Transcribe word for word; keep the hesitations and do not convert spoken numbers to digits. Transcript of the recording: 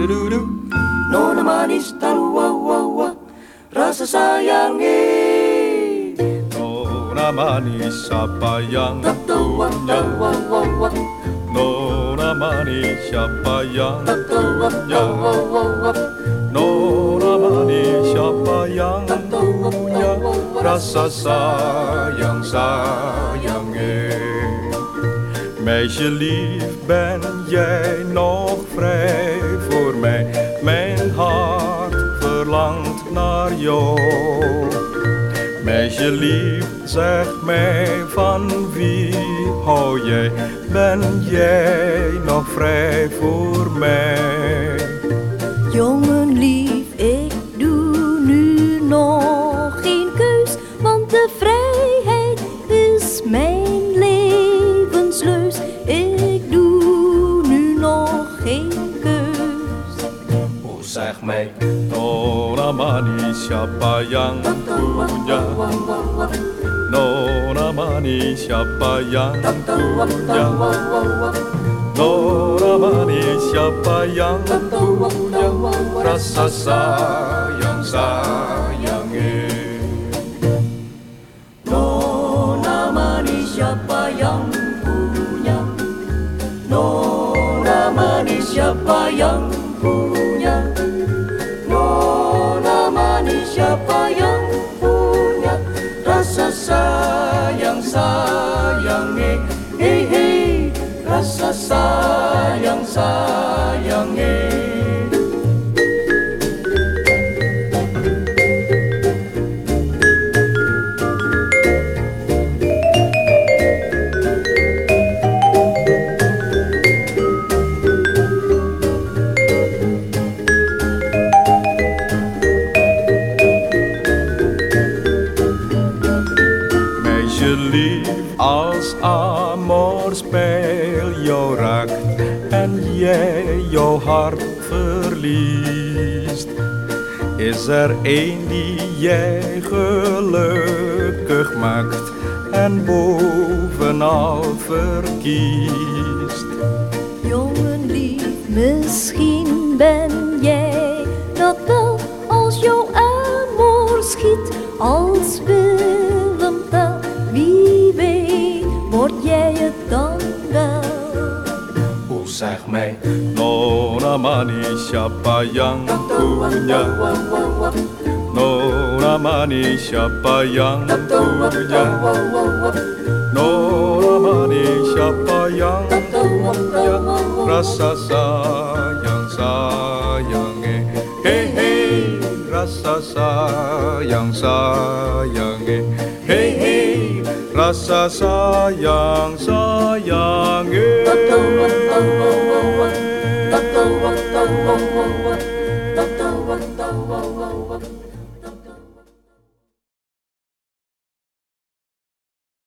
du-du-du. Nona manis taruwawawa, rasa sayangnya. Nona manis siapa yang punya? Nona manis siapa yang punya? Nona manis siapa yang punya? Rasa sayang sayangnya. Meisje lief, ben jij nog vrij voor mij? Mijn hart verlangt naar jou. Meisje lief, zeg mij van wie hou jij? Ben jij nog vrij voor mij? Jongen lief, ik doe nu nog geen keus, want de vrijheid is mijn levensleus. Ik doe nu nog geen keus. Oh, zeg mij, Nona manis siapa yang punya? Nona manis siapa yang punya? Nona manis siapa yang punya? Rasa sayang sayangnya. Nona manis siapa yang punya? Nona manis siapa yang punya? Nona manis siapa yang punya? Rasa sayang sayangnya. Hei hei, rasa sayang sayangnya. Lief als amor speel jou raakt en jij jouw hart verliest. Is er een die jij gelukkig maakt en bovenal verkiest? Jongen lief, misschien ben jij dat wel, als jouw amor schiet als Willem Tell. Wie weet, word jij het dan wel? Oh, zeg mij, Nona manis siapa yang punya? Nona manis siapa yang punya? Nona manis siapa yang punya? Rasa sayang sayangnya. Hei hei, rasa sayang sayangnya. Hei hei, rasa sayang sayangnya.